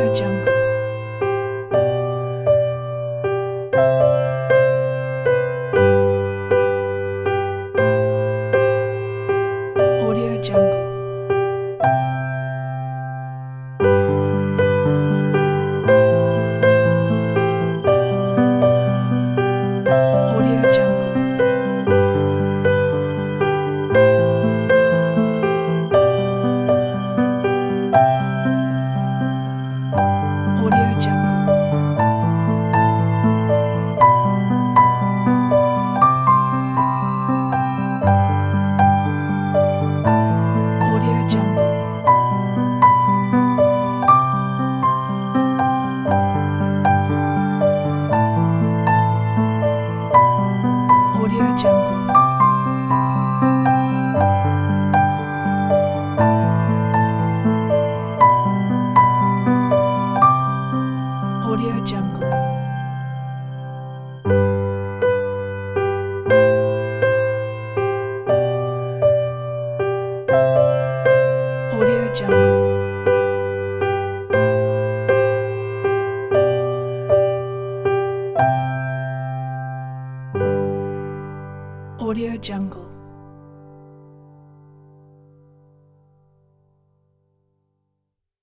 Jungle. Audio Jungle. Audio Jungle. Audio Jungle. Audio Jungle. Audio Jungle. Audio Jungle. Audio Jungle. Audio Jungle.